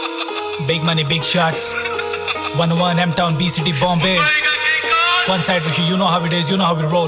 Big money, big shots. 101 M-Town, B-City, Bombay. One side with you know how it is, you know how we roll.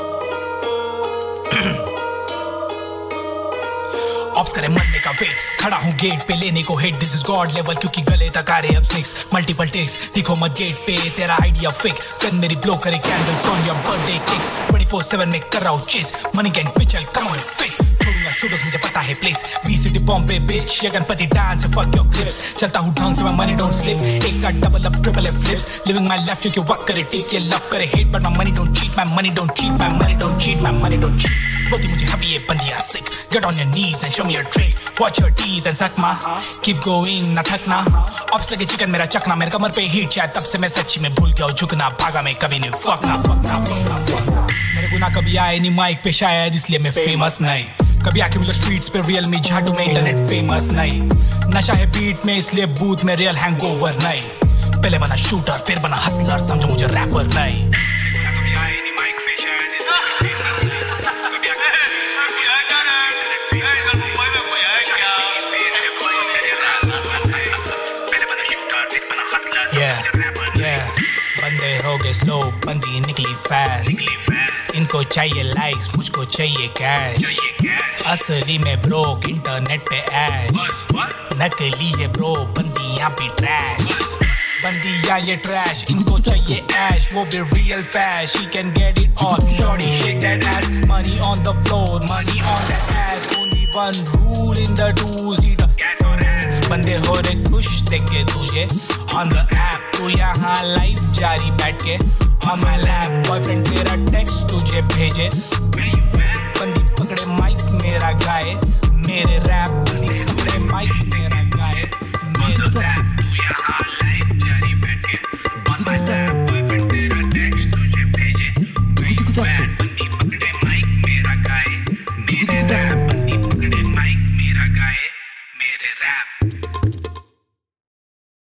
Ops करे मरने का wait, खड़ा हूँ gate पे लेने को hate. This is god level क्योंकि गले तक आ रहे अब स्निक्स. मल्टीपल टेक्स दिखो मत गेट पे, तेरा आइडिया फेक. गन मेरी ब्लो करे candles on your birthday cakes. 24/7 में कर रहा हूँ चेस. मनी गैंग पिचल कम ऑन फेस. छोड़ूंगा शूटर्स मुझे पता है प्लेस. B-City बॉम्बे बिच, ये Ganpati dance fuck your clips. चलता हूँ ढंग से मैं मनी डोंट स्लिप. एक का double up triple F flips. Living my life क्योंकि वर्क करे टीक, ये लव करे hate but my money don't cheat. My money don't cheat, my money don't cheat, my money don't cheat. बोलती मुझे हबी ये बंदियां sick. Get on your knees and show me your trick. Watch your teeth and suck my. Keep going, ना थकना. Ops लगे chicken मेरा चकना. मेरे कमर पे हीट शायद तब से मैं सच्ची में भूल गया हूँ झुकना. भागा मैं कभी नहीं फकना. मेरे गुना कभी आए नहीं माइक पे शायद इसलिए मैं फेमस नहीं. कभी आके मुझे स्ट्रीट्स पे रियल में झाड़ू में इंटरनेट फेमस नहीं. नशा है बीट में इसलिए बूथ में रियल हैंगओवर नहीं. पहले बना शूटर फिर बना हसलर, समझो मुझे रैपर नहीं. बंदे हो गए स्लो, बंदी निकली फास्ट. इनको चाहिए लाइक्स, मुझको चाहिए कैश. असली में ब्रोक इंटरनेट पे ऐश. नकली है ब्रो, बंदी यहाँ पे ट्रैश. बंदियाँ ये ट्रैश, इनको चाहिए ऐश. वो भी रियल फैश, she can get it all. Shorty shake that ass, money on the floor, money on the ass. Only one rule in the do's, eat the gas or ass. बंदे हो रहे खुश देख के तुझे on the app. तू यहाँ live जारी बैठ के on my lap. बॉयफ्रेंड तेरा टेक्स्ट तुझे भेजे. बंदी पकड़े माइक मेरा गाए मेरे रैप. बंदी पकड़े माइक